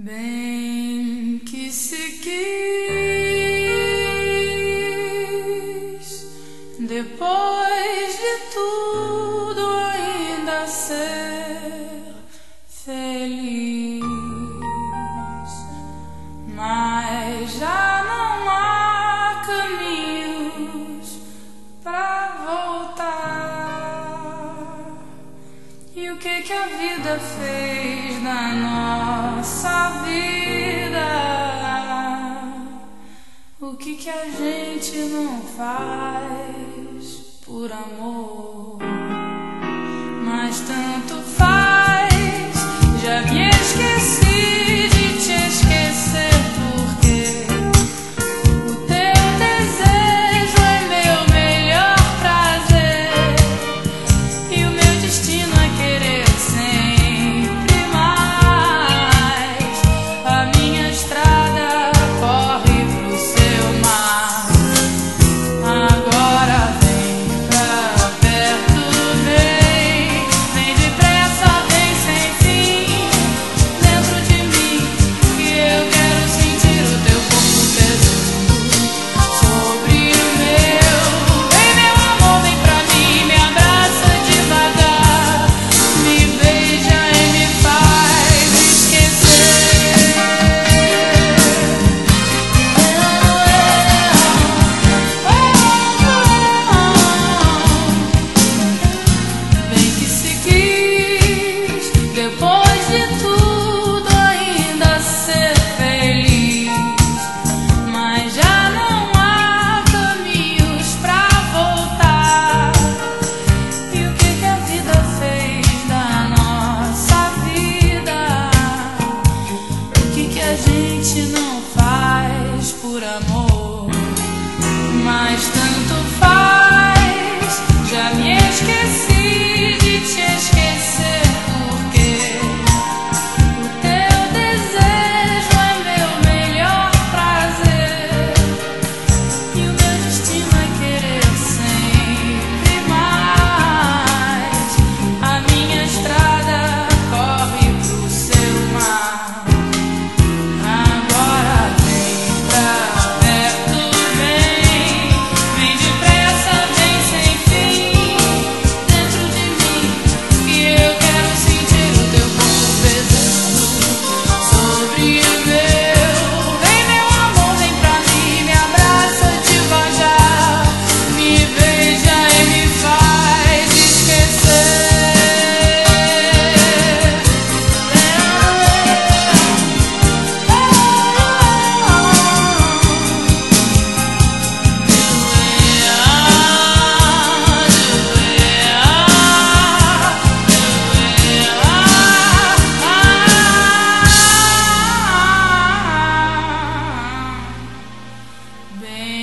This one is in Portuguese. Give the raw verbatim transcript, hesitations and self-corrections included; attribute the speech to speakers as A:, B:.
A: Bem que se quis, depois de tudo, ainda ser feliz, mas já não há caminhos pra voltar. E o que que a vida fez na nossa vida? O que que a gente não faz por amor? Mas tanto faz, já me esqueci de te esquecer, porque o teu desejo é meu melhor prazer, e o meu destino é querer sempre mais. A minha estrada corre pro seu mar. Agora vem pra perto, vem, vem depressa, vem sem fim, dentro de mim, que eu quero sentir o teu corpo pesando sobre o meu. Vem, meu amor, vem pra mim, me abraça devagar, me beija e me faz esquecer. Bem que se quis, depois de tudo, ainda ser feliz, mas já não há caminhos pra voltar. E o que que a vida fez da nossa vida? O que que a gente não faz por amor? Mas tanto faz, já me esqueci de te esquecer, porque o teu desejo é meu melhor prazer, e o meu destino é querer sempre mais. A minha estrada corre pro seu mar. Agora vem pra perto, vem, vem depressa, vem sem fim, dentro de mim, que eu quero sentir o teu corpo pesando sobre o meu. Vem, meu amor, vem pra mim, me abraça devagar, me beija e me faz esquecer. Bem